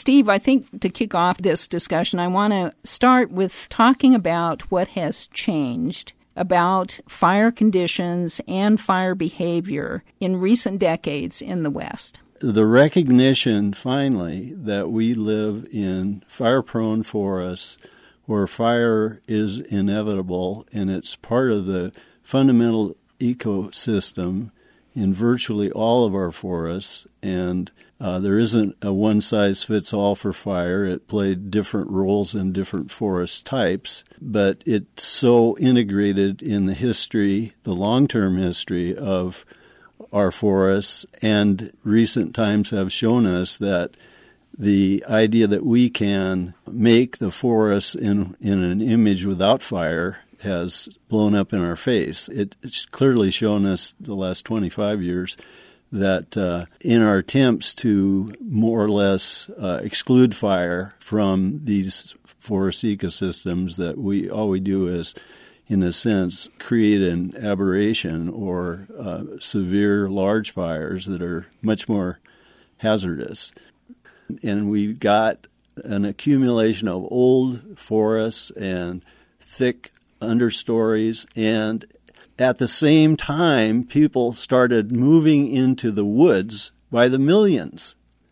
Steve, I think to kick off this discussion, I want to start with talking about what has changed about fire conditions and fire behavior in recent decades in the West. The recognition, finally, that we live in fire-prone forests where fire is inevitable and it's part of the fundamental ecosystem in virtually all of our forests, and there isn't a one-size-fits-all for fire. It played different roles in different forest types, but it's so integrated in the history, the long-term history of our forests, and recent times have shown us that the idea that we can make the forest in an image without fire has blown up in our face. It's clearly shown us the last 25 years that in our attempts to more or less exclude fire from these forest ecosystems, that all we do is, in a sense, create an aberration or severe large fires that are much more hazardous. And we've got an accumulation of old forests and thick understories, and at the same time, people started moving into the woods by the millions.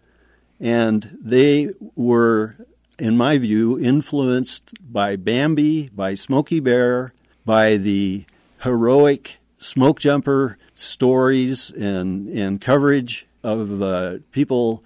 And they were, in my view, influenced by Bambi, by Smokey Bear, by the heroic smoke jumper stories and coverage of people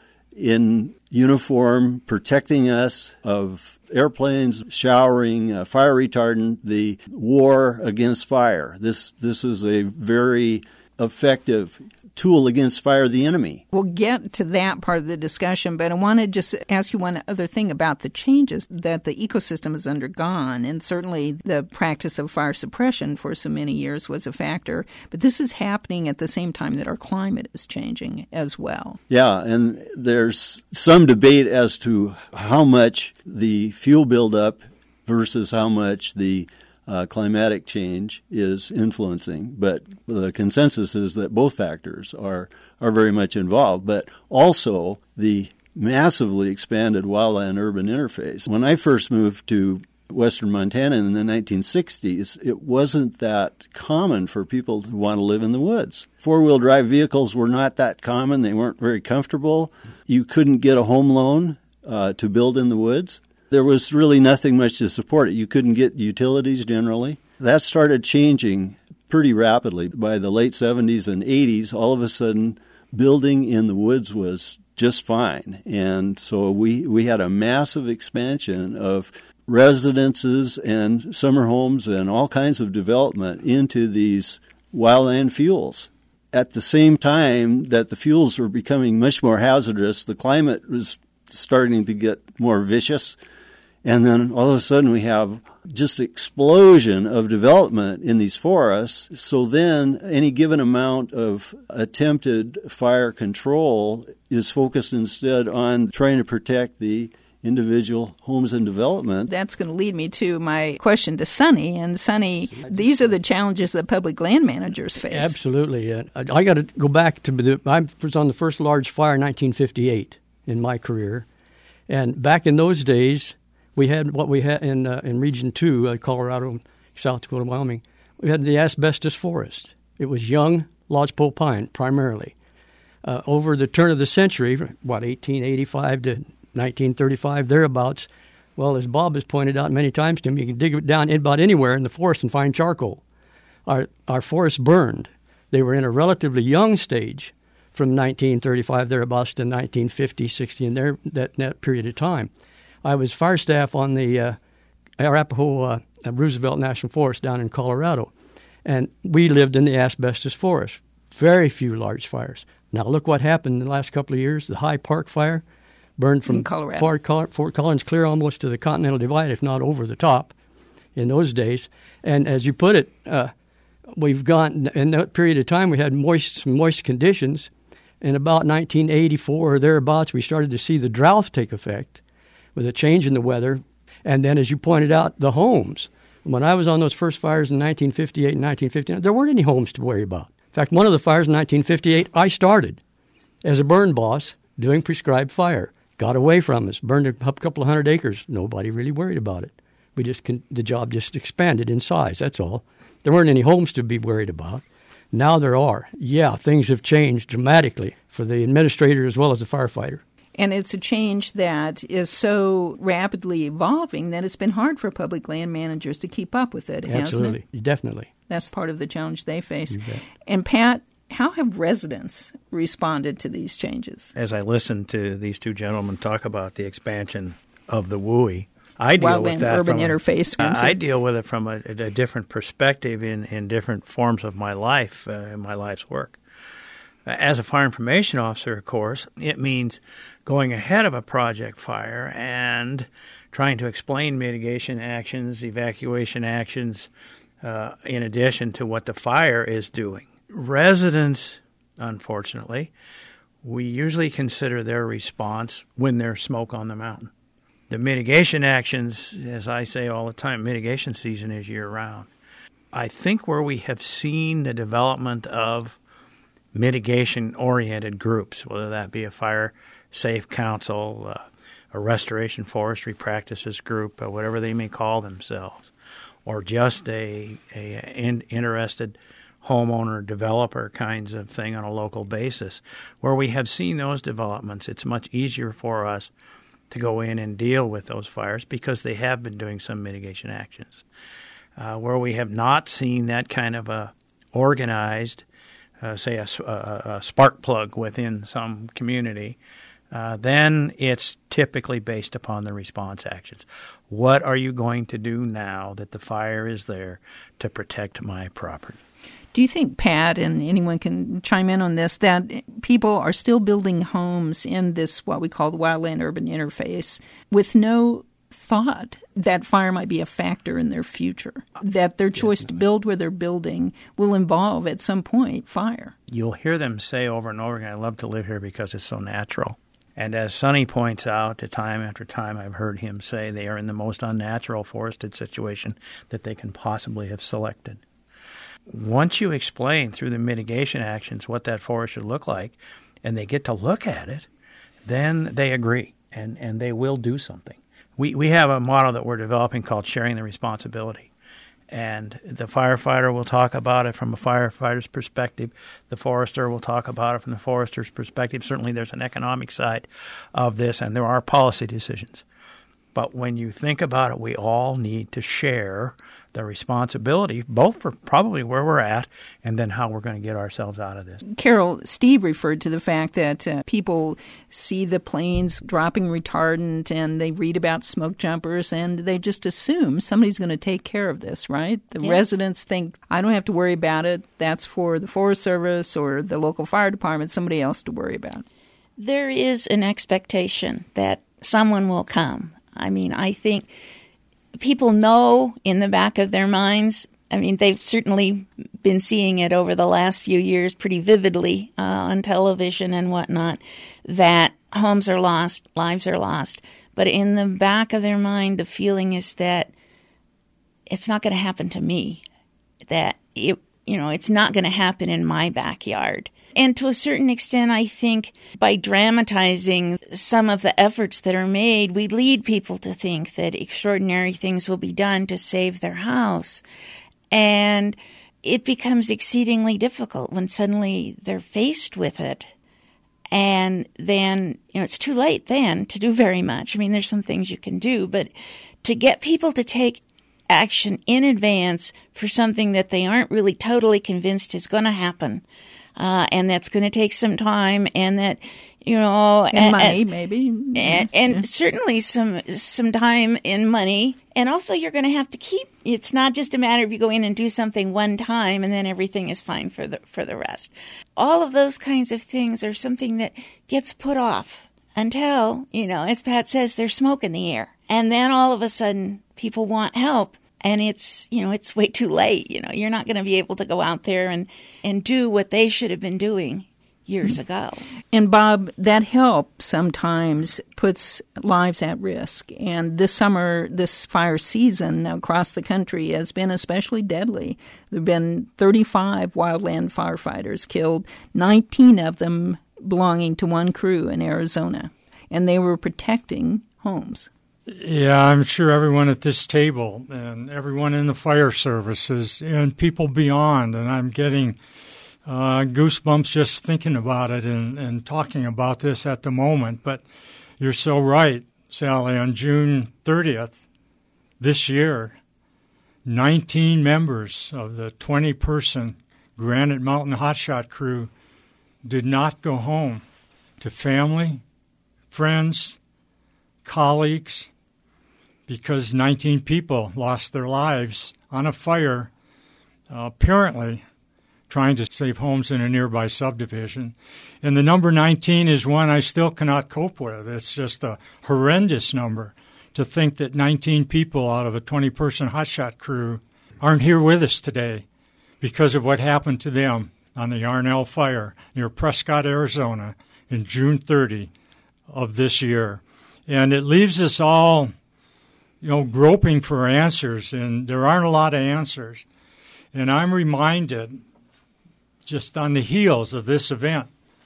in uniform protecting us, of airplanes showering fire retardant, the war against fire. This is a very effective tool against fire, the enemy. We'll get to that part of the discussion, but I want to just ask you one other thing about the changes that the ecosystem has undergone. And certainly the practice of fire suppression for so many years was a factor, but this is happening at the same time that our climate is changing as well. Yeah, and there's some debate as to how much the fuel buildup versus how much the climatic change is influencing, but the consensus is that both factors are very much involved, but also the massively expanded wildland-urban interface. When I first moved to western Montana in the 1960s, it wasn't that common for people to want to live in the woods. Four-wheel drive vehicles were not that common. They weren't very comfortable. You couldn't get a home loan to build in the woods. There was really nothing much to support it. You couldn't get utilities generally. That started changing pretty rapidly. By the late 70s and 80s, all of a sudden, building in the woods was just fine. And so we had a massive expansion of residences and summer homes and all kinds of development into these wildland fuels. At the same time that the fuels were becoming much more hazardous, the climate was starting to get more vicious. And then all of a sudden we have just explosion of development in these forests. So then any given amount of attempted fire control is focused instead on trying to protect the individual homes and development. That's going to lead me to my question to Sonny. And Sonny, these are the challenges that public land managers face. Absolutely. I got to go back to I was on the first large fire in 1958 in my career. And back in those days, we had what we had in Region 2, Colorado, South Dakota, Wyoming. We had the asbestos forest. It was young lodgepole pine primarily. Over the turn of the century, 1885 to 1935, thereabouts, well, as Bob has pointed out many times to me, you can dig it down about anywhere in the forest and find charcoal. Our forests burned. They were in a relatively young stage from 1935 thereabouts to 1950, 60, in that period of time. I was fire staff on the Arapahoe Roosevelt National Forest down in Colorado, and we lived in the asbestos forest. Very few large fires. Now look what happened in the last couple of years. The High Park fire burned from Fort Collins clear almost to the Continental Divide, if not over the top, in those days. And as you put it, we've gone in that period of time. We had moist conditions. In about 1984 or thereabouts, we started to see the drought take effect with a change in the weather. And then, as you pointed out, the homes. When I was on those first fires in 1958 and 1959, there weren't any homes to worry about. In fact, one of the fires in 1958, I started as a burn boss doing prescribed fire. got away from us, burned a couple of 100 acres. Nobody really worried about it. The job just expanded in size, that's all. There weren't any homes to be worried about. Now there are. Yeah, things have changed dramatically for the administrator as well as the firefighter. And it's a change that is so rapidly evolving that it's been hard for public land managers to keep up with it, hasn't it? Absolutely, definitely. That's part of the challenge they face. And Pat, how have residents responded to these changes? As I listened to these two gentlemen talk about the expansion of the WUI, I deal with that urban interface. I deal with it from a different perspective in different forms of my life, in my life's work. As a fire information officer, of course, it means going ahead of a project fire and trying to explain mitigation actions, evacuation actions, in addition to what the fire is doing. Residents, unfortunately, we usually consider their response when there's smoke on the mountain. The mitigation actions, as I say all the time, mitigation season is year-round. I think where we have seen the development of mitigation-oriented groups, whether that be a fire safe council, a restoration forestry practices group, whatever they may call themselves, or just a interested homeowner developer kinds of thing on a local basis, where we have seen those developments, it's much easier for us to go in and deal with those fires because they have been doing some mitigation actions. Where we have not seen that kind of a organized, say a spark plug within some community, then it's typically based upon the response actions. What are you going to do now that the fire is there to protect my property? Do you think, Pat, and anyone can chime in on this, that people are still building homes in this, what we call the wildland-urban interface, with no thought that fire might be a factor in their future, that their choice to build where they're building will involve, at some point, fire? You'll hear them say over and over again, I love to live here because it's so natural. And as Sonny points out, time after time I've heard him say they are in the most unnatural forested situation that they can possibly have selected. Once you explain through the mitigation actions what that forest should look like, and they get to look at it, then they agree, and they will do something. We have a model that we're developing called sharing the responsibility. And the firefighter will talk about it from a firefighter's perspective. The forester will talk about it from the forester's perspective. Certainly there's an economic side of this, and there are policy decisions. But when you think about it, we all need to share the responsibility, both for probably where we're at and then how we're going to get ourselves out of this. Carol, Steve referred to the fact that people see the planes dropping retardant and they read about smoke jumpers and they just assume somebody's going to take care of this, right? The residents think, I don't have to worry about it. That's for the Forest Service or the local fire department, somebody else to worry about. There is an expectation that someone will come. I mean, I think people know in the back of their minds, I mean, they've certainly been seeing it over the last few years pretty vividly on television and whatnot, that homes are lost, lives are lost. But in the back of their mind, the feeling is that it's not going to happen to me, that it's not going to happen in my backyard. And to a certain extent, I think by dramatizing some of the efforts that are made, we lead people to think that extraordinary things will be done to save their house. And it becomes exceedingly difficult when suddenly they're faced with it. And then, it's too late then to do very much. I mean, there's some things you can do, but to get people to take action in advance for something that they aren't really totally convinced is going to happen, and that's going to take some time, and that, and money, maybe, and certainly some time and money, and also you're going to have to keep. It's not just a matter of you go in and do something one time and then everything is fine for the rest. All of those kinds of things are something that gets put off until, as Pat says, there's smoke in the air, and then all of a sudden people want help. And it's way too late. You're not going to be able to go out there and do what they should have been doing years ago. And Bob, that help sometimes puts lives at risk. And this summer, this fire season across the country has been especially deadly. There have been 35 wildland firefighters killed, 19 of them belonging to one crew in Arizona. and they were protecting homes. Yeah, I'm sure everyone at this table and everyone in the fire services and people beyond, and I'm getting goosebumps just thinking about it and talking about this at the moment. But you're so right, Sally. On June 30th this year, 19 members of the 20-person Granite Mountain Hotshot crew did not go home to family, friends, colleagues, because 19 people lost their lives on a fire, apparently trying to save homes in a nearby subdivision. And the number 19 is one I still cannot cope with. It's just a horrendous number to think that 19 people out of a 20-person hotshot crew aren't here with us today because of what happened to them on the Yarnell fire near Prescott, Arizona, in June 30 of this year. And it leaves us all, groping for answers, and there aren't a lot of answers. And I'm reminded, just on the heels of this event,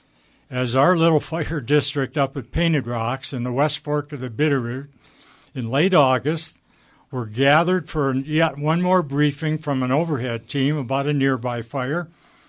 as our little fire district up at Painted Rocks in the West Fork of the Bitterroot in late August were gathered for yet one more briefing from an overhead team about a nearby fire.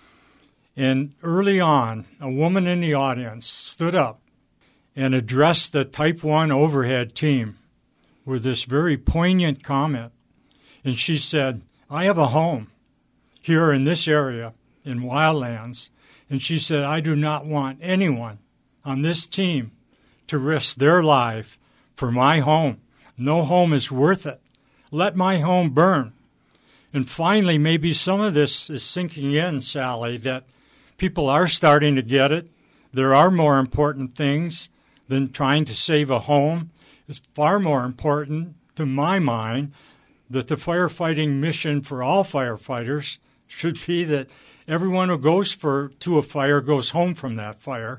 And early on, a woman in the audience stood up and addressed the Type 1 overhead team with this very poignant comment. And she said, I have a home here in this area in Wildlands. And she said, I do not want anyone on this team to risk their life for my home. No home is worth it. Let my home burn. And finally, maybe some of this is sinking in, Sally, that people are starting to get it. There are more important things than trying to save a home. It's far more important, to my mind, that the firefighting mission for all firefighters should be that everyone who goes to a fire goes home from that fire,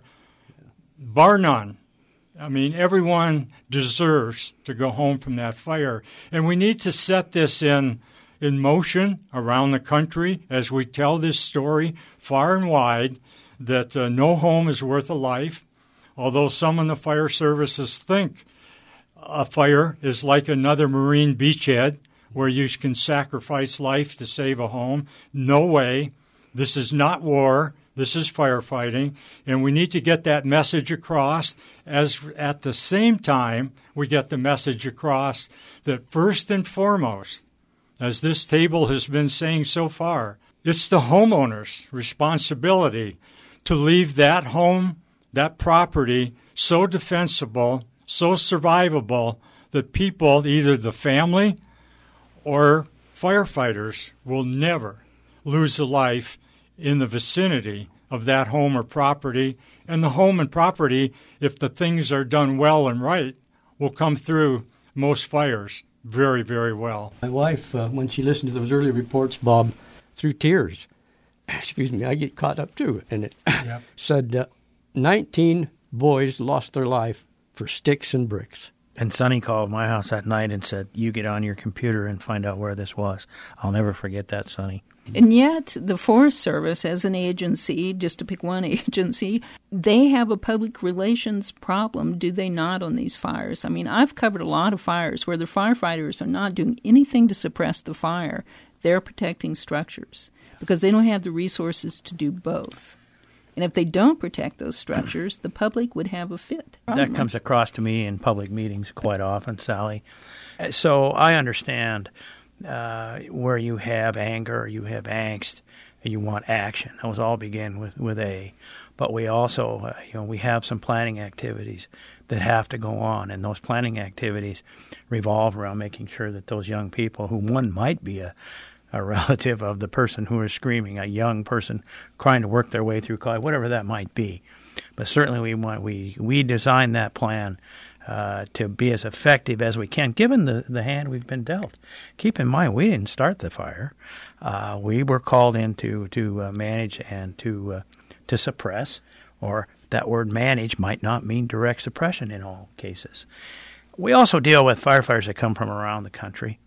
bar none. I mean, everyone deserves to go home from that fire. And we need to set this in motion around the country as we tell this story far and wide, that no home is worth a life. Although some in the fire services think a fire is like another marine beachhead where you can sacrifice life to save a home. No way. This is not war. This is firefighting. And we need to get that message across, as at the same time we get the message across that first and foremost, as this table has been saying so far, it's the homeowner's responsibility to leave that home, that property, so defensible, so survivable that people, either the family or firefighters, will never lose a life in the vicinity of that home or property. And the home and property, if the things are done well and right, will come through most fires very, very well. My wife, when she listened to those early reports, Bob, through tears, I get caught up too, and it said 19 boys lost their life for sticks and bricks. And Sonny called my house that night and said, you get on your computer and find out where this was. I'll never forget that, Sonny. And yet, the Forest Service, as an agency, just to pick one agency, they have a public relations problem, do they not, on these fires? I mean, I've covered a lot of fires where the firefighters are not doing anything to suppress the fire. They're protecting structures because they don't have the resources to do both. And if they don't protect those structures, the public would have a fit. That comes across to me in public meetings quite often, Sally. So I understand where you have anger, you have angst, and you want action. Those all begin with A. But we also, we have some planning activities that have to go on, and those planning activities revolve around making sure that those young people, who one might be a relative of the person who is screaming, a young person trying to work their way through college, whatever that might be. But certainly we designed that plan to be as effective as we can, given the hand we've been dealt. Keep in mind, we didn't start the fire. We were called in to manage and to suppress, or that word manage might not mean direct suppression in all cases. We also deal with firefighters that come from around the country.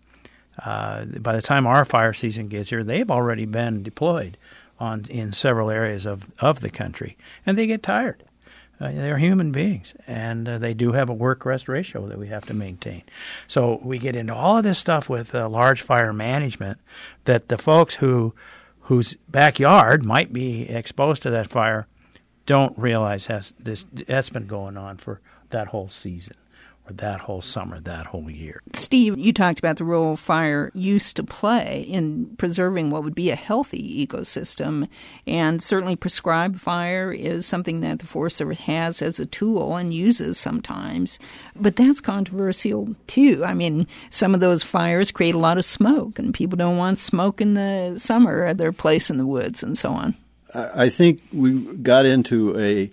By the time our fire season gets here, they've already been deployed in several areas of the country, and they get tired. They're human beings, and they do have a work-rest ratio that we have to maintain. So we get into all of this stuff with large fire management that the folks whose backyard might be exposed to that fire don't realize that's been going on for that whole season, or that whole summer, that whole year. Steve, you talked about the role fire used to play in preserving what would be a healthy ecosystem, and certainly prescribed fire is something that the Forest Service has as a tool and uses sometimes. But that's controversial too. I mean, some of those fires create a lot of smoke, and people don't want smoke in the summer at their place in the woods and so on. I think we got into a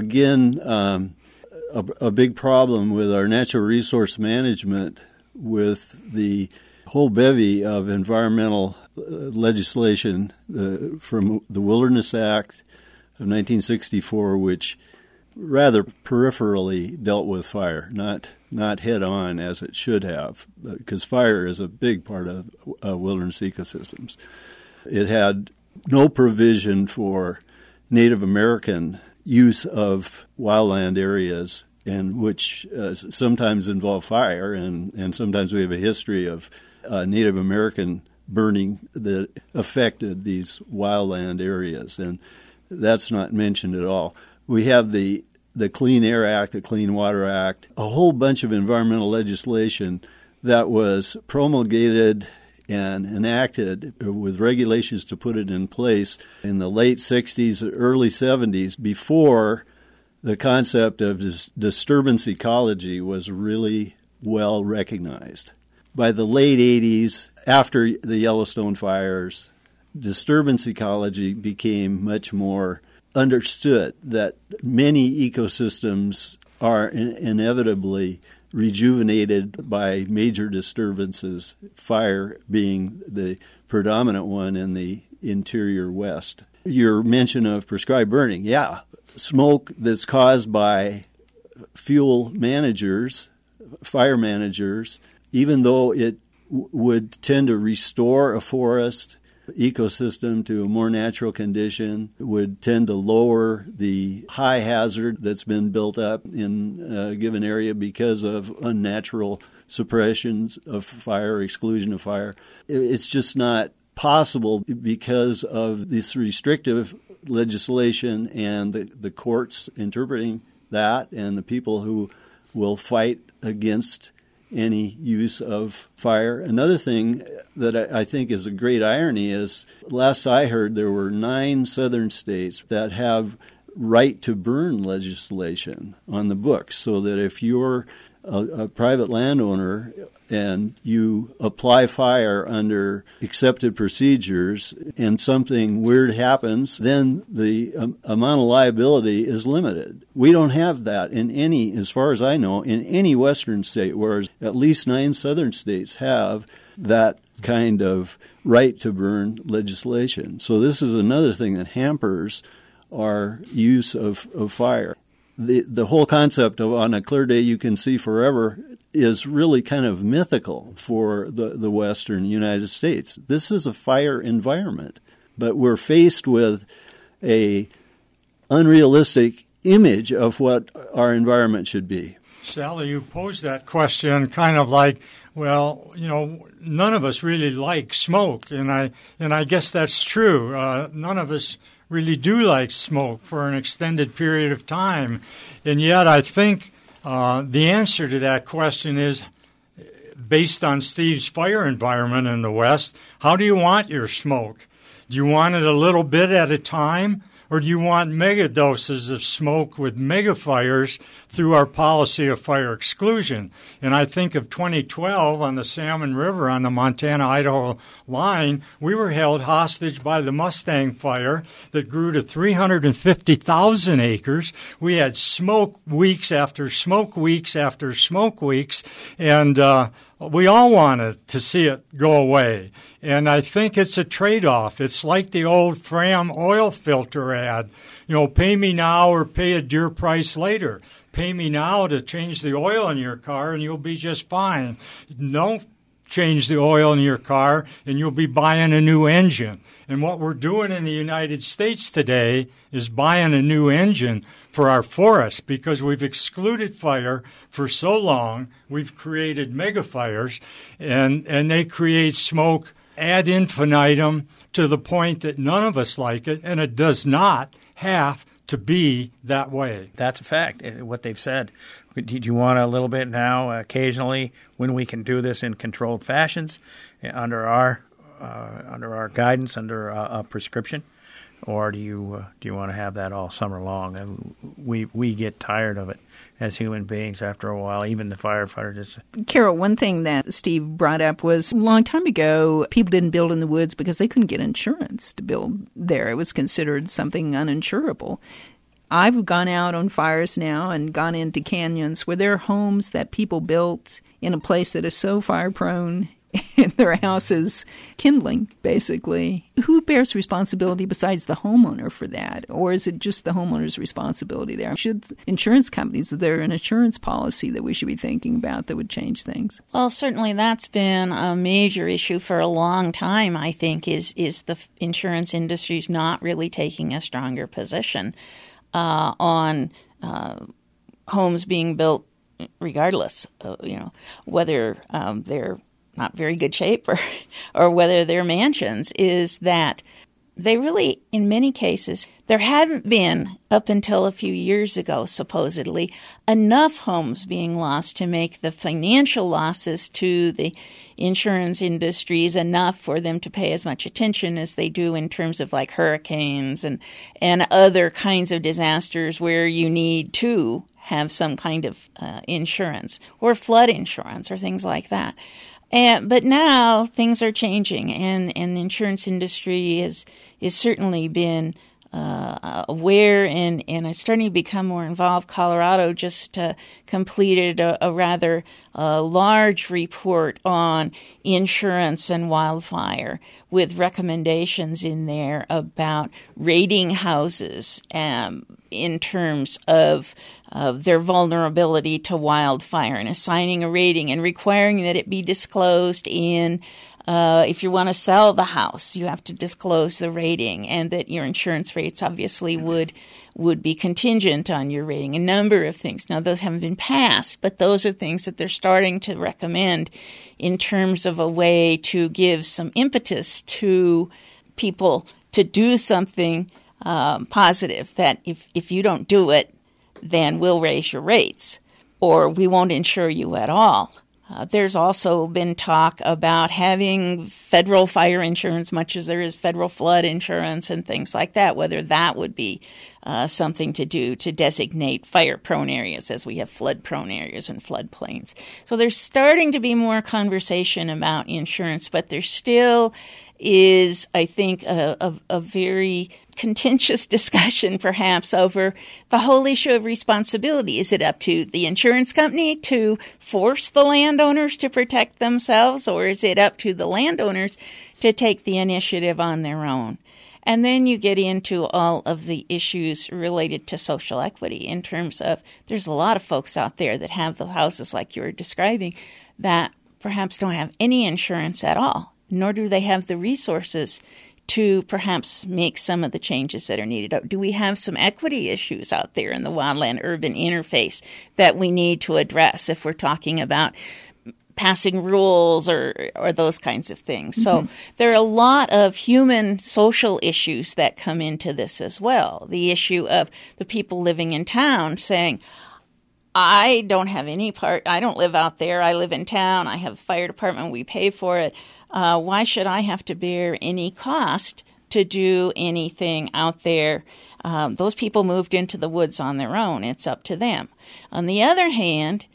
big problem with our natural resource management with the whole bevy of environmental legislation from the Wilderness Act of 1964, which rather peripherally dealt with fire, not head on as it should have, because fire is a big part of wilderness ecosystems. It had no provision for Native American use of wildland areas, and which sometimes involve fire, and sometimes we have a history of Native American burning that affected these wildland areas, and that's not mentioned at all. We have the Clean Air Act, the Clean Water Act, a whole bunch of environmental legislation that was promulgated and enacted with regulations to put it in place in the late 60s, early 70s, before the concept of disturbance ecology was really well recognized. By the late 80s, after the Yellowstone fires, disturbance ecology became much more understood, that many ecosystems are inevitably rejuvenated by major disturbances, fire being the predominant one in the interior West. Your mention of prescribed burning, yeah, smoke that's caused by fuel managers, fire managers, even though it would tend to restore a forest ecosystem to a more natural condition, would tend to lower the high hazard that's been built up in a given area because of unnatural suppressions of fire, exclusion of fire. It's just not possible because of this restrictive legislation and the courts interpreting that, and the people who will fight against any use of fire. Another thing that I think is a great irony is, last I heard, there were 9 southern states that have right to burn legislation on the books, so that if you're a private landowner and you apply fire under accepted procedures and something weird happens, then the amount of liability is limited. We don't have that in any, as far as I know, in any western state, whereas at least 9 southern states have that kind of right to burn legislation. So this is another thing that hampers our use of fire. The whole concept of on a clear day you can see forever is really kind of mythical for the western United States. This is a fire environment, but we're faced with a unrealistic image of what our environment should be. Sally, you posed that question kind of like, well, you know, none of us really like smoke, and I guess that's true. None of us really do like smoke for an extended period of time. And yet I think the answer to that question is, based on Steve's fire environment in the West, how do you want your smoke? Do you want it a little bit at a time? Or do you want mega doses of smoke with mega fires through our policy of fire exclusion? And I think of 2012 on the Salmon River on the Montana-Idaho line, we were held hostage by the Mustang fire that grew to 350,000 acres. We had smoke weeks after smoke weeks after smoke weeks, and we all wanted to see it go away. And I think it's a trade-off. It's like the old Fram oil filter ad. You know, pay me now or pay a dear price later. Pay me now to change the oil in your car and you'll be just fine. Don't change the oil in your car, and you'll be buying a new engine. And what we're doing in the United States today is buying a new engine for our forests because we've excluded fire for so long. We've created mega fires, and they create smoke ad infinitum to the point that none of us like it, and it does not have to be that way. That's a fact, what they've said. Do you want a little bit now, occasionally, when we can do this in controlled fashions, under our guidance, under a prescription, or do you want to have that all summer long? And we get tired of it as human beings after a while, even the firefighters. Carol, one thing that Steve brought up was a long time ago, people didn't build in the woods because they couldn't get insurance to build there. It was considered something uninsurable. I've gone out on fires now and gone into canyons where there are homes that people built in a place that is so fire-prone and their house is kindling, basically. Who bears responsibility besides the homeowner for that? Or is it just the homeowner's responsibility there? Should insurance companies, is there an insurance policy that we should be thinking about that would change things? Well, certainly that's been a major issue for a long time, I think, is the insurance industry's not really taking a stronger position on homes being built regardless, whether they're not very good shape or whether they're mansions, is that they really, in many cases, there hadn't been, up until a few years ago, supposedly, enough homes being lost to make the financial losses to the insurance industries enough for them to pay as much attention as they do in terms of like hurricanes and other kinds of disasters where you need to have some kind of insurance or flood insurance or things like that. But now things are changing, and the insurance industry is certainly been aware and is starting to become more involved. Colorado just completed a rather large report on insurance and wildfire with recommendations in there about rating houses in terms of their vulnerability to wildfire and assigning a rating and requiring that it be disclosed in if you want to sell the house, you have to disclose the rating, and that your insurance rates obviously would be contingent on your rating. A number of things. Now, those haven't been passed, but those are things that they're starting to recommend in terms of a way to give some impetus to people to do something positive, that if you don't do it, then we'll raise your rates, or we won't insure you at all. There's also been talk about having federal fire insurance, much as there is federal flood insurance and things like that, whether that would be something to do to designate fire-prone areas as we have flood-prone areas and floodplains. So there's starting to be more conversation about insurance, but there still is, I think, a very contentious discussion perhaps over the whole issue of responsibility. Is it up to the insurance company to force the landowners to protect themselves, or is it up to the landowners to take the initiative on their own? And then you get into all of the issues related to social equity in terms of there's a lot of folks out there that have the houses like you were describing that perhaps don't have any insurance at all, nor do they have the resources to perhaps make some of the changes that are needed. Do we have some equity issues out there in the wildland-urban interface that we need to address if we're talking about passing rules or those kinds of things? Mm-hmm. So there are a lot of human social issues that come into this as well. The issue of the people living in town saying, I don't have any part, I don't live out there, I live in town, I have a fire department, we pay for it. Why should I have to bear any cost to do anything out there? Those people moved into the woods on their own. It's up to them. On the other hand,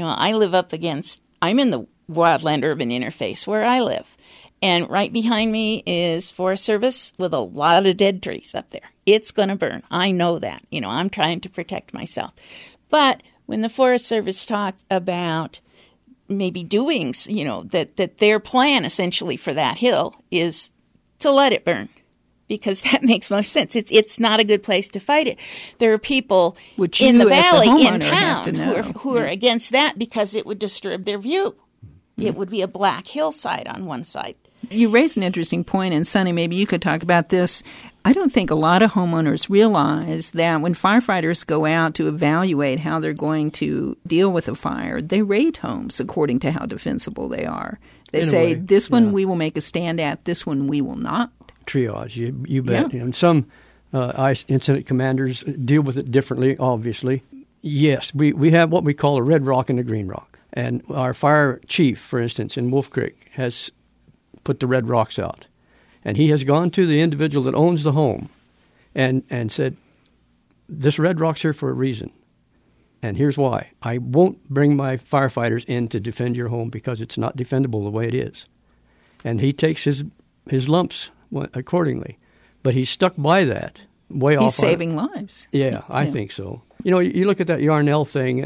I'm in the wildland-urban interface where I live. And right behind me is Forest Service with a lot of dead trees up there. It's going to burn. I know that. I'm trying to protect myself. But when the Forest Service talked about maybe doing, that their plan essentially for that hill is to let it burn, because that makes most sense. It's not a good place to fight it. There are people in the valley, in town, who are against that because it would disturb their view. It would be a black hillside on one side. You raised an interesting point, and Sonny, maybe you could talk about this. I don't think a lot of homeowners realize that when firefighters go out to evaluate how they're going to deal with a fire, they rate homes according to how defensible they are. They say, this one we will make a stand at, this one we will not. Triage, you bet. Yeah. And some incident commanders deal with it differently, obviously. Yes, we have what we call a red rock and a green rock. And our fire chief, for instance, in Wolf Creek, has put the red rocks out. And he has gone to the individual that owns the home and said, this red rock's here for a reason. And here's why. I won't bring my firefighters in to defend your home because it's not defendable the way it is. And he takes his lumps accordingly. But he's stuck by that way off. He's saving lives. Yeah, I think so. You know, you look at that Yarnell thing.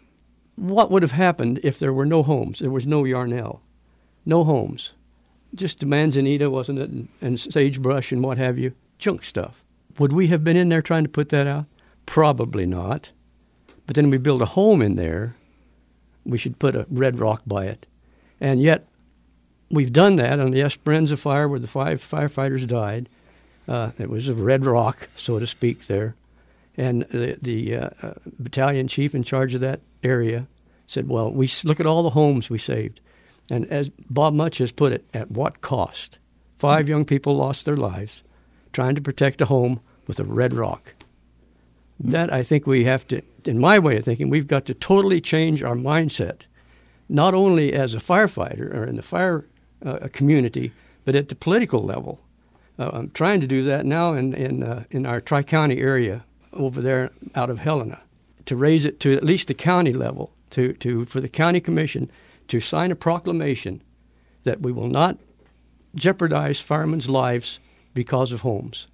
What would have happened if there were no homes? There was no Yarnell. No homes. Just manzanita, wasn't it? And sagebrush and what have you. Junk stuff. Would we have been in there trying to put that out? Probably not. But then we build a home in there. We should put a red rock by it. And yet, we've done that on the Esperanza fire where the 5 firefighters died. It was a red rock, so to speak, there. And the battalion chief in charge of that area said, well, we look at all the homes we saved. And as Bob Much has put it, at what cost? 5 young people lost their lives trying to protect a home with a red rock. That, I think we have to, in my way of thinking, we've got to totally change our mindset, not only as a firefighter or in the fire community, but at the political level. I'm trying to do that now in our Tri-County area over there out of Helena, to raise it to at least the county level, for the county commission to sign a proclamation that we will not jeopardize firemen's lives because of homes.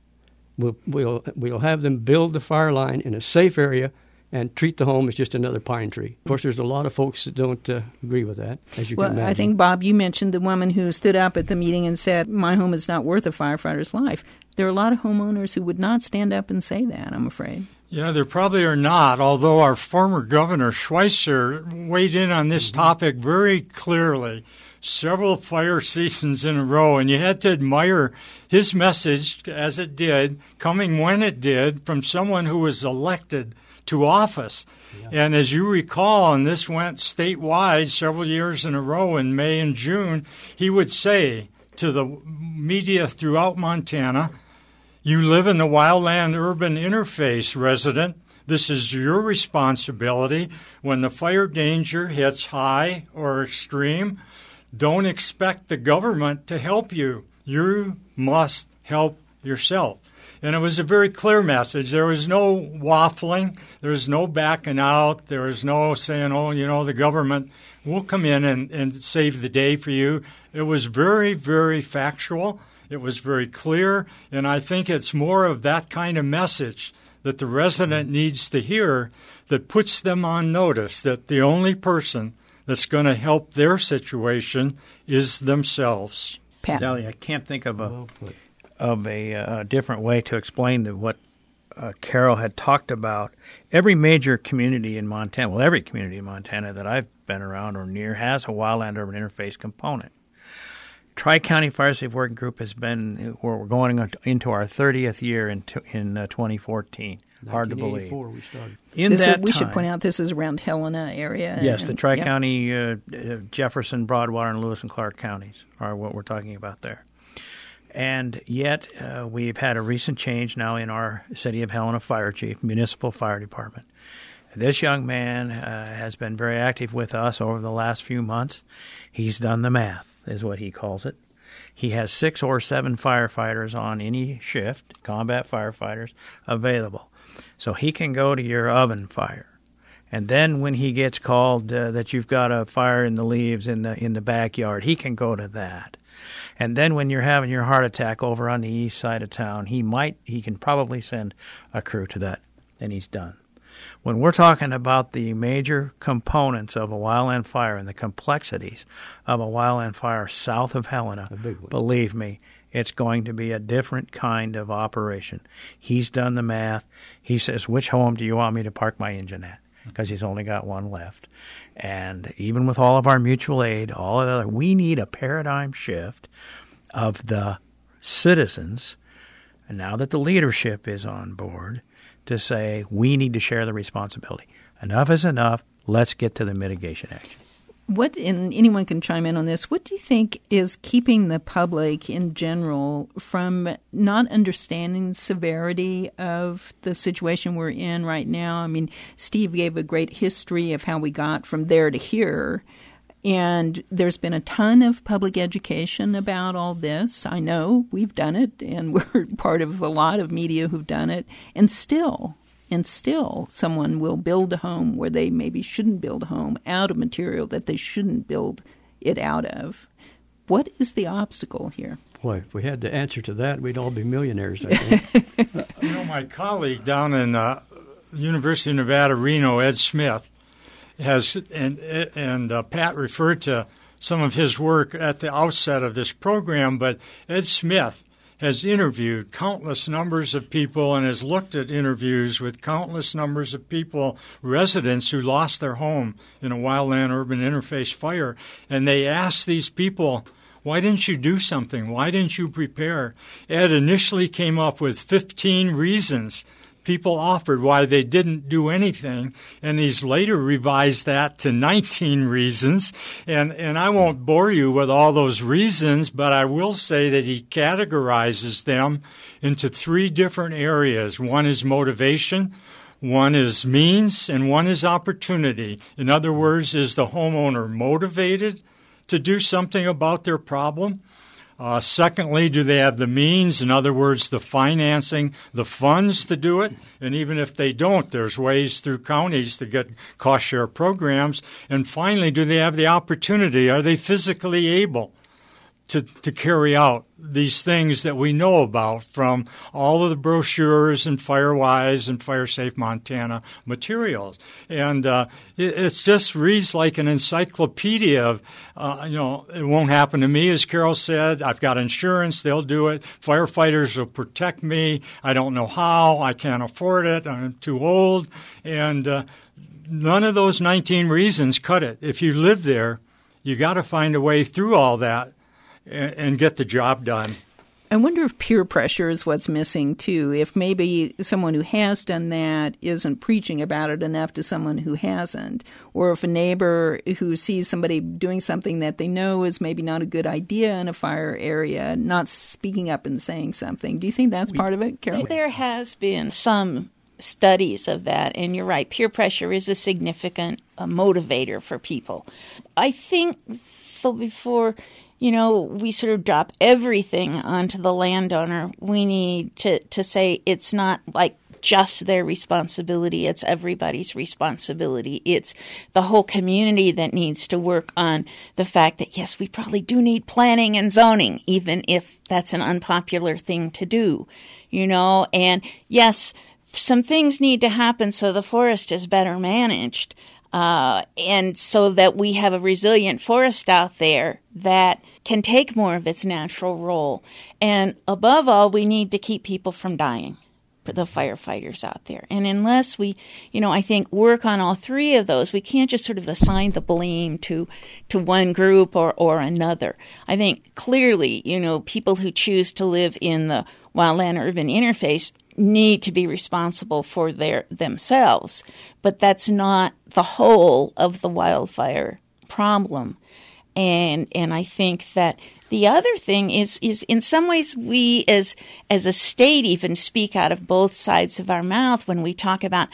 We'll have them build the fire line in a safe area and treat the home as just another pine tree. Of course, there's a lot of folks that don't agree with that, as you can imagine. I think, Bob, you mentioned the woman who stood up at the meeting and said, my home is not worth a firefighter's life. There are a lot of homeowners who would not stand up and say that, I'm afraid. Yeah, there probably are not, although our former governor, Schweitzer, weighed in on this topic very clearly several fire seasons in a row, and you had to admire his message as it did, coming when it did, from someone who was elected to office. Yeah. And as you recall, and this went statewide several years in a row in May and June, he would say to the media throughout Montana, you live in the wildland-urban interface, resident. This is your responsibility. When the fire danger hits high or extreme, don't expect the government to help you. You must help yourself. And it was a very clear message. There was no waffling. There was no backing out. There was no saying, the government will come in and save the day for you. It was very, very factual. It was very clear. And I think it's more of that kind of message that the resident needs to hear that puts them on notice that the only person that's going to help their situation is themselves. Pat. Sally, I can't think of a different way to explain what Carol had talked about. Every major community in Montana, well, every community in Montana that I've been around or near has a wildland-urban interface component. Tri-County Fire Safe Working Group has been, we're going into our 30th year in 2014. Hard to believe. We started. We should point out this is around Helena area. Yes, the Tri-County, Jefferson, Broadwater, and Lewis and Clark counties are what we're talking about there. And yet we've had a recent change now in our City of Helena Fire Chief, Municipal Fire Department. This young man has been very active with us over the last few months. He's done the math, is what he calls it. He has 6 or 7 firefighters on any shift, combat firefighters, available. So he can go to your oven fire. And then when he gets called that you've got a fire in the leaves in the backyard, he can go to that. And then when you're having your heart attack over on the east side of town, he can probably send a crew to that, and he's done. When we're talking about the major components of a wildland fire and the complexities of a wildland fire south of Helena, believe me, it's going to be a different kind of operation. He's done the math. He says, which home do you want me to park my engine at? Because he's only got one left. And even with all of our mutual aid, all of that, we need a paradigm shift of the citizens, and now that the leadership is on board, to say we need to share the responsibility. Enough is enough. Let's get to the mitigation action. What, and anyone can chime in on this, what do you think is keeping the public in general from not understanding the severity of the situation we're in right now? I mean, Steve gave a great history of how we got from there to here, and there's been a ton of public education about all this. I know we've done it, and we're part of a lot of media who've done it, and still someone will build a home where they maybe shouldn't build a home out of material that they shouldn't build it out of. What is the obstacle here? Boy, if we had the answer to that, we'd all be millionaires, I think. My colleague down in University of Nevada, Reno, Ed Smith, has, and Pat referred to some of his work at the outset of this program, but Ed Smith has interviewed countless numbers of people and has looked at interviews with countless numbers of people, residents who lost their home in a wildland-urban interface fire. And they asked these people, why didn't you do something? Why didn't you prepare? Ed initially came up with 15 reasons people offered why they didn't do anything, and he's later revised that to 19 reasons. And I won't bore you with all those reasons, but I will say that he categorizes them into 3 different areas. One is motivation, one is means, and one is opportunity. In other words, is the homeowner motivated to do something about their problem? Secondly, do they have the means, in other words, the financing, the funds to do it? And even if they don't, there's ways through counties to get cost-share programs. And finally, do they have the opportunity? Are they physically able to carry out these things that we know about from all of the brochures and FireWise and FireSafe Montana materials? And it just reads like an encyclopedia of, it won't happen to me, as Carol said. I've got insurance. They'll do it. Firefighters will protect me. I don't know how. I can't afford it. I'm too old. And none of those 19 reasons cut it. If you live there, you got to find a way through all that and get the job done. I wonder if peer pressure is what's missing, too. If maybe someone who has done that isn't preaching about it enough to someone who hasn't. Or if a neighbor who sees somebody doing something that they know is maybe not a good idea in a fire area, not speaking up and saying something. Do you think that's part of it, Carol? There has been some studies of that, and you're right. Peer pressure is a significant motivator for people. I think, though, before we sort of drop everything onto the landowner, we need to say it's not like just their responsibility. It's everybody's responsibility. It's the whole community that needs to work on the fact that, yes, we probably do need planning and zoning, even if that's an unpopular thing to do, And yes, some things need to happen so the forest is better managed. And so that we have a resilient forest out there that can take more of its natural role. And above all, we need to keep people from dying, the firefighters out there. And unless we, I think work on all 3 of those, we can't just sort of assign the blame to one group or another. I think clearly, people who choose to live in the wildland-urban interface need to be responsible for themselves, but that's not the whole of the wildfire problem. And I think that the other thing is in some ways we as a state even speak out of both sides of our mouth when we talk about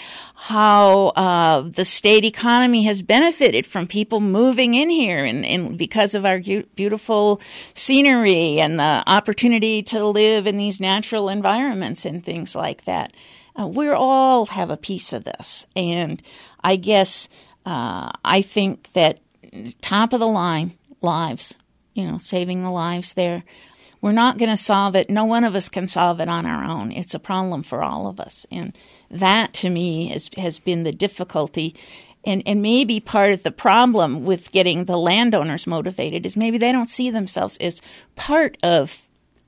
how the state economy has benefited from people moving in here and because of our beautiful scenery and the opportunity to live in these natural environments and things like that. We all have a piece of this. And I guess I think that top of the line, lives, saving the lives there. We're not going to solve it. No one of us can solve it on our own. It's a problem for all of us. And that, to me, has been the difficulty. And maybe part of the problem with getting the landowners motivated is maybe they don't see themselves as part of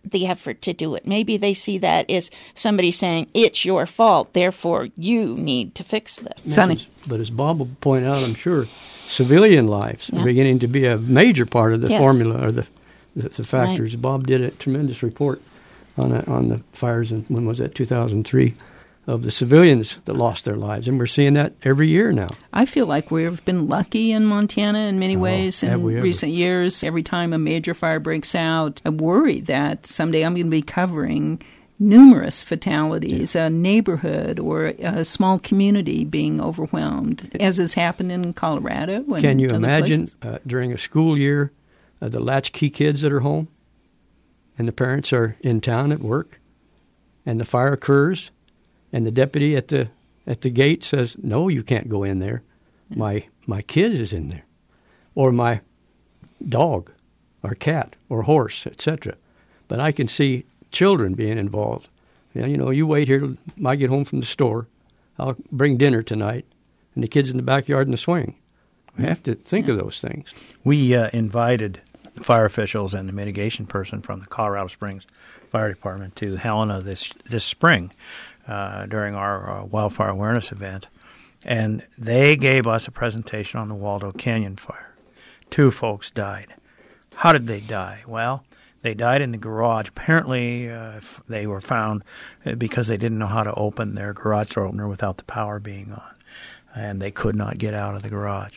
the effort to do it. Maybe they see that as somebody saying, it's your fault, therefore you need to fix this. Sonny. But as Bob will point out, I'm sure, civilian lives are beginning to be a major part of the formula or the factors. Right. Bob did a tremendous report on the fires in, when was that, 2003, of the civilians that lost their lives. And we're seeing that every year now. I feel like we've been lucky in Montana in many ways in recent years. Every time a major fire breaks out, I worry that someday I'm going to be covering numerous fatalities, a neighborhood or a small community being overwhelmed, as has happened in Colorado. And can you imagine during a school year, the latchkey kids that are home and the parents are in town at work and the fire occurs and the deputy at the gate says, no, you can't go in there. My kid is in there. Or my dog or cat or horse, etc. But I can see children being involved. You know, you wait here till I get home from the store. I'll bring dinner tonight. And the kid's in the backyard in the swing. We have to think of those things. We invited fire officials and the mitigation person from the Colorado Springs Fire Department to Helena this spring during our wildfire awareness event, and they gave us a presentation on the Waldo Canyon fire. 2 folks died. How did they die? Well, they died in the garage. Apparently, they were found because they didn't know how to open their garage door opener without the power being on, and they could not get out of the garage.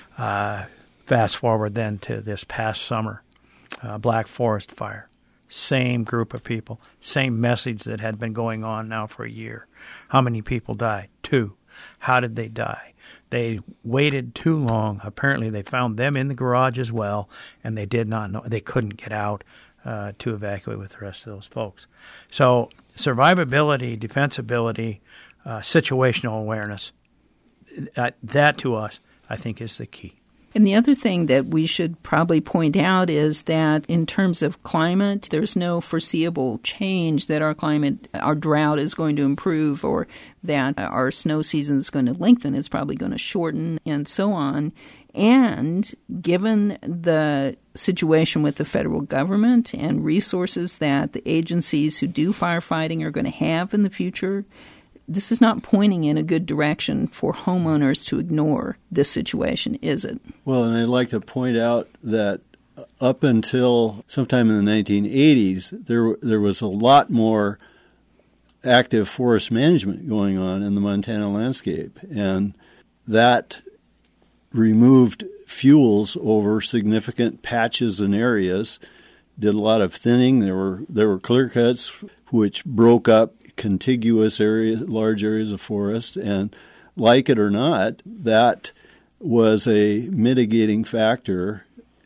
Fast forward then to this past summer, Black Forest fire. Same group of people, same message that had been going on now for a year. How many people died? 2. How did they die? They waited too long. Apparently they found them in the garage as well, and they did not know. They couldn't get out to evacuate with the rest of those folks. So survivability, defensibility, situational awareness, that to us, I think, is the key. And the other thing that we should probably point out is that in terms of climate, there's no foreseeable change that our drought is going to improve or that our snow season is going to lengthen, it's probably going to shorten, and so on. And given the situation with the federal government and resources that the agencies who do firefighting are going to have in the future, this is not pointing in a good direction for homeowners to ignore this situation, is it? Well, and I'd like to point out that up until sometime in the 1980s, there was a lot more active forest management going on in the Montana landscape, and that removed fuels over significant patches and areas, did a lot of thinning. There were clear cuts which broke up contiguous areas, large areas of forest, and like it or not, that was a mitigating factor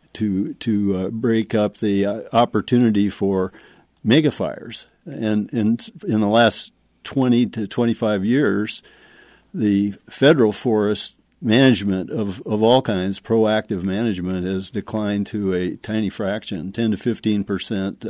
to break up the opportunity for megafires. And in the last 20 to 25 years, the federal forest management of all kinds, proactive management, has declined to a tiny fraction, 10 to 15%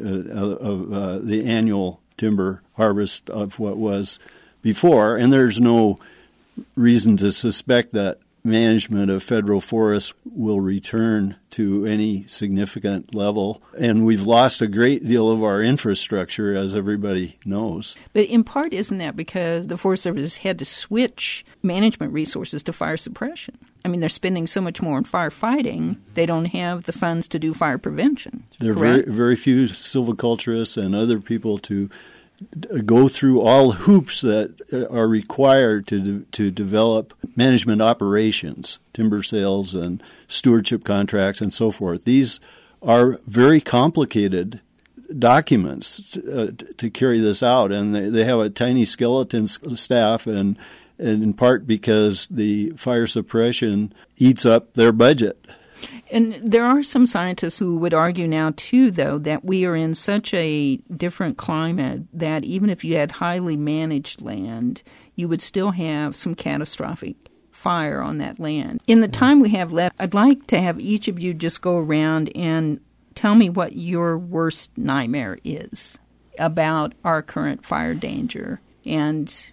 of the annual timber harvest of what was before, and there's no reason to suspect that management of federal forests will return to any significant level. And we've lost a great deal of our infrastructure, as everybody knows. But in part, isn't that because the Forest Service had to switch management resources to fire suppression? I mean, they're spending so much more on firefighting, they don't have the funds to do fire prevention. There are very, very few silviculturists and other people to go through all hoops that are required to develop management operations, timber sales and stewardship contracts and so forth. These are very complicated documents to carry this out, and they have a tiny skeleton staff, and in part because the fire suppression eats up their budget. And there are some scientists who would argue now, too, though, that we are in such a different climate that even if you had highly managed land, you would still have some catastrophic fire on that land. In the time we have left, I'd like to have each of you just go around and tell me what your worst nightmare is about our current fire danger and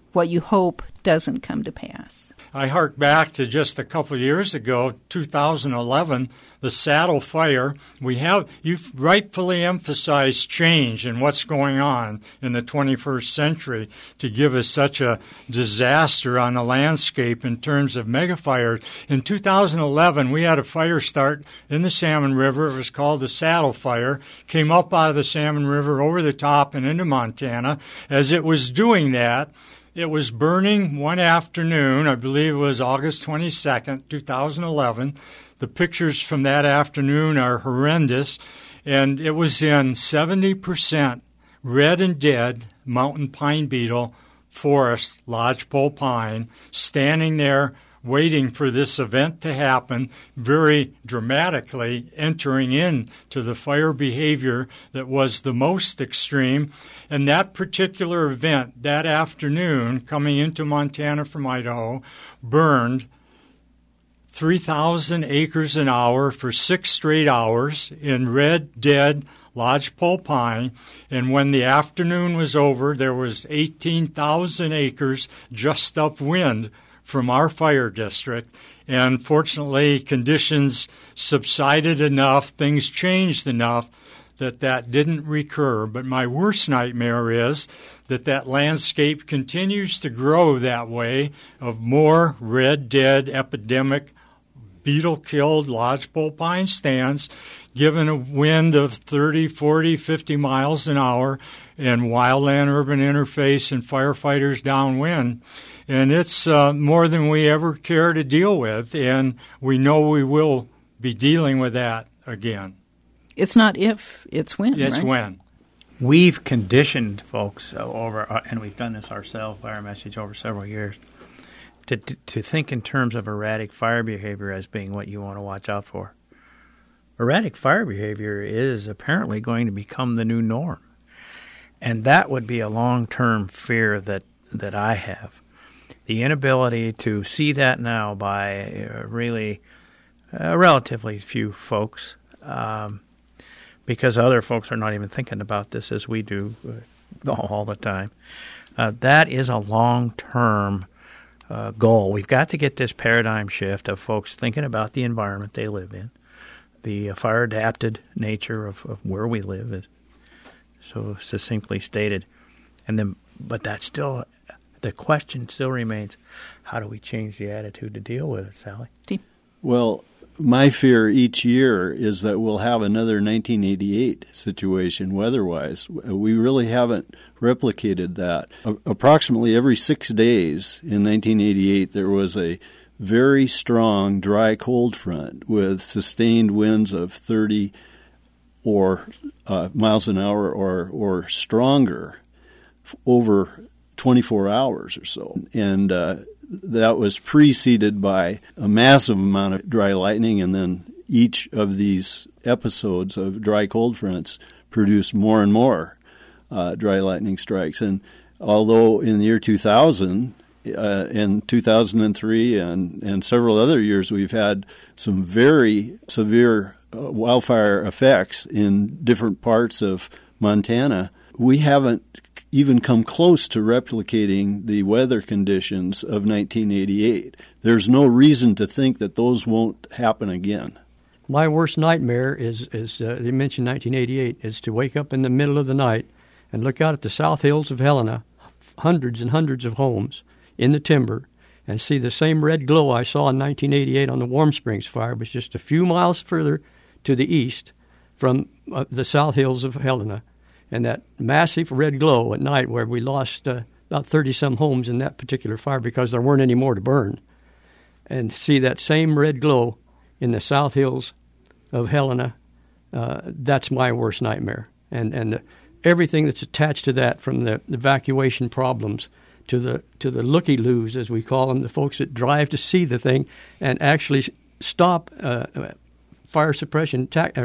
what you hope doesn't come to pass? I hark back to just a couple of years ago, 2011, the Saddle Fire. You've rightfully emphasized change and what's going on in the 21st century to give us such a disaster on the landscape in terms of megafires. In 2011, we had a fire start in the Salmon River. It was called the Saddle Fire. Came up out of the Salmon River over the top and into Montana. As it was doing that, it was burning one afternoon, I believe it was August 22nd, 2011. The pictures from that afternoon are horrendous, and it was in 70% red and dead mountain pine beetle forest, lodgepole pine, standing there waiting for this event to happen, very dramatically entering into the fire behavior that was the most extreme. And that particular event, that afternoon, coming into Montana from Idaho, burned 3,000 acres an hour for 6 straight hours in red, dead lodgepole pine. And when the afternoon was over, there was 18,000 acres just upwind from our fire district. And fortunately, conditions subsided enough, things changed enough that didn't recur. But my worst nightmare is that landscape continues to grow that way, of more red, dead, epidemic, beetle-killed lodgepole pine stands, given a wind of 30, 40, 50 miles an hour, and wildland-urban interface and firefighters downwind. And it's more than we ever care to deal with, and we know we will be dealing with that again. It's not if, it's when, It's right? when. We've conditioned folks over, and we've done this ourselves by our message over several years, to think in terms of erratic fire behavior as being what you want to watch out for. Erratic fire behavior is apparently going to become the new norm. And that would be a long-term fear that I have. The inability to see that now by really relatively few folks, because other folks are not even thinking about this as we do all the time. That is a long-term goal. We've got to get this paradigm shift of folks thinking about the environment they live in, the fire-adapted nature of where we live, is so succinctly stated. But that's still, the question still remains, how do we change the attitude to deal with it, Sally? Well, my fear each year is that we'll have another 1988 situation weather-wise. We really haven't replicated that. Approximately every 6 days in 1988, there was a very strong dry cold front with sustained winds of 30 or miles an hour or stronger over 24 hours or so. And that was preceded by a massive amount of dry lightning, and then each of these episodes of dry cold fronts produced more and more dry lightning strikes. And although in the year 2000 and 2003 and several other years we've had some very severe wildfire effects in different parts of Montana, we haven't even come close to replicating the weather conditions of 1988. There's no reason to think that those won't happen again. My worst nightmare is you mentioned 1988, is to wake up in the middle of the night and look out at the South Hills of Helena, hundreds and hundreds of homes in the timber, and see the same red glow I saw in 1988 on the Warm Springs fire, but just a few miles further to the east from the South Hills of Helena. And that massive red glow at night, where we lost about 30-some homes in that particular fire because there weren't any more to burn. And see that same red glow in the South Hills of Helena, that's my worst nightmare. And everything that's attached to that, from the evacuation problems to the looky-loos, as we call them, the folks that drive to see the thing and actually stop fire suppression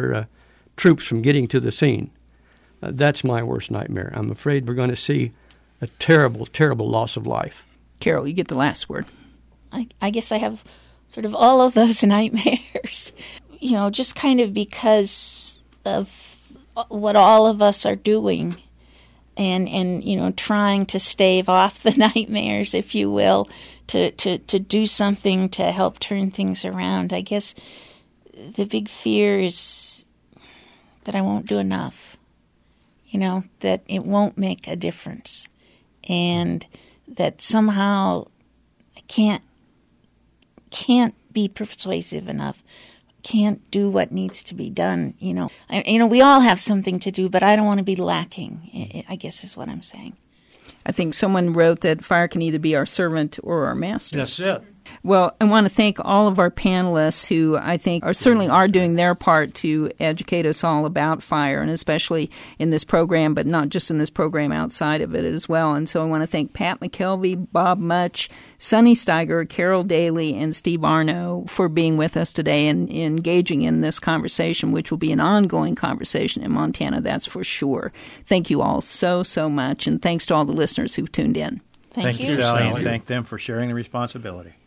troops from getting to the scene. That's my worst nightmare. I'm afraid we're going to see a terrible, terrible loss of life. Carol, you get the last word. I guess I have sort of all of those nightmares, just kind of because of what all of us are doing. and trying to stave off the nightmares, if you will, to do something to help turn things around. I guess the big fear is that I won't do enough, that it won't make a difference, and that somehow I can't be persuasive enough, can't do what needs to be done. We all have something to do, but I don't want to be lacking, I guess is what I'm saying. I think someone wrote that fire can either be our servant or our master. That's it. Well, I want to thank all of our panelists who I think certainly are doing their part to educate us all about fire, and especially in this program, but not just in this program, outside of it as well. And so I want to thank Pat McKelvey, Bob Much, Sonny Steiger, Carol Daly, and Steve Arno for being with us today and engaging in this conversation, which will be an ongoing conversation in Montana, that's for sure. Thank you all so much, and thanks to all the listeners who've tuned in. Thank you, Sally, and thank them for sharing the responsibility.